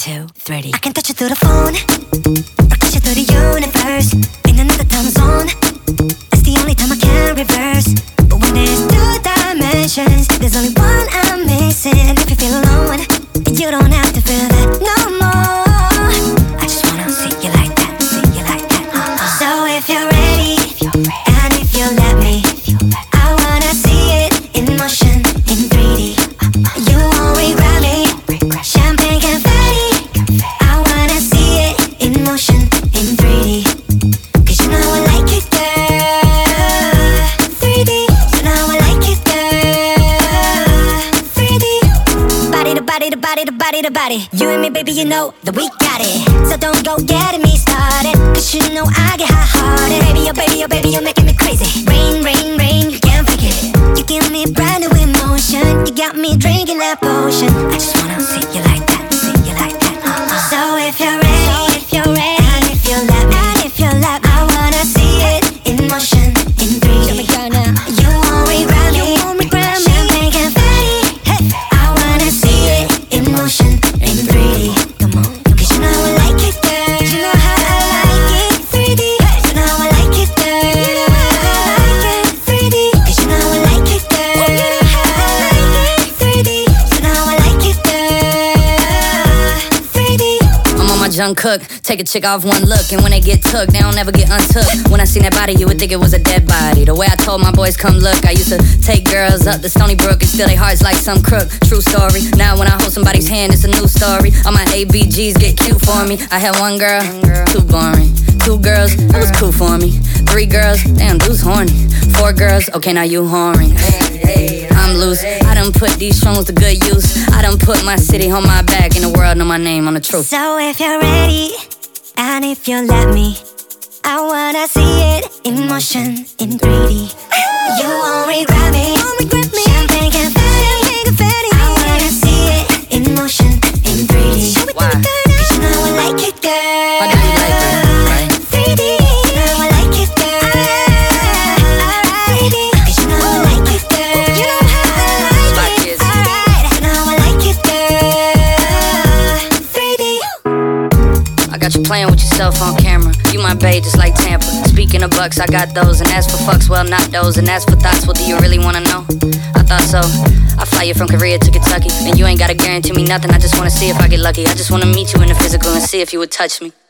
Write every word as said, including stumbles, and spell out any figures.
two, three. I can touch you through the phone, or touch you through the universe. In another time zone, that's the only time I can reverse. But when there's two dimensions, there's only one I'm missing. If you feel alone, you don't have to feel that no more. I just wanna see you like that, see you like that. Uh-uh. So if you're ready, if you're ready, and if you let me, I wanna see it in motion, in three D. You won't regret me. Champagne confetti, I wanna see it in motion, in three D. Cause you know I like it, girl. three D, you know I like it, girl. three D. Body to body to body to body to body. You and me, baby, you know that we got it. So don't go getting me started, cause you know I get hot-hearted. Baby, oh baby, oh baby, you're making me crazy. Rain, rain, rain, you can't fake it. You give me brand new emotion. You got me drinking that potion. I just wanna see you like that, see you like that. Uh-uh. So if you're ready, so if you're ready, and if you let me, and if you let me, I wanna see it in motion, in three D. Show me girl now. You won't regret me, you won't regret me. Champagne confetti, hey. I wanna see it in motion, in three D. Come on, cause you know I like it, girl. You know how I like it, three D. You know I like it, girl. You know how I like it, three D. Cause you know I like it, girl. You know how I like it, three D. You know I like it, girl. three D. I'm on my junk cook, take a chick off one look, and when they get took, they don't ever get untook. When I seen that body, you would think it was a dead body. The way I told my boys come look, I used to take girls up to Stony Brook and steal their hearts like some crook. True story. Now when I hold somebody's hand, it's a new story. All my A B Gs get cute for me. I had one girl, too boring. Two girls, that was cool for me. Three girls, damn, dude's horny. Four girls, okay, now you horny. I'm loose, I done put these songs to good use. I done put my city on my back, and the world know my name on the truth. So if you're ready, and if you let me, I wanna see it in motion, in three D. You won't regret me, won't regret me. Champagne confetti, confetti. I wanna see it in motion, in three D. Show it to me, girl. Cause you know I like it, girl. I know you like it, right? three D, you know I like it, girl. Alright, three D, cause you know I like it, girl. You know how I like it. Alright, you know I like it, girl. three D. I got you playing with yourself on camera. You my bae just like Tampa. Speaking of bucks, I got those. And as for fucks, well, not those. And as for thoughts, what do you really wanna know? I thought so. I fly you from Korea to Kentucky, and you ain't gotta guarantee me nothing. I just wanna see if I get lucky. I just wanna meet you in the physical and see if you would touch me.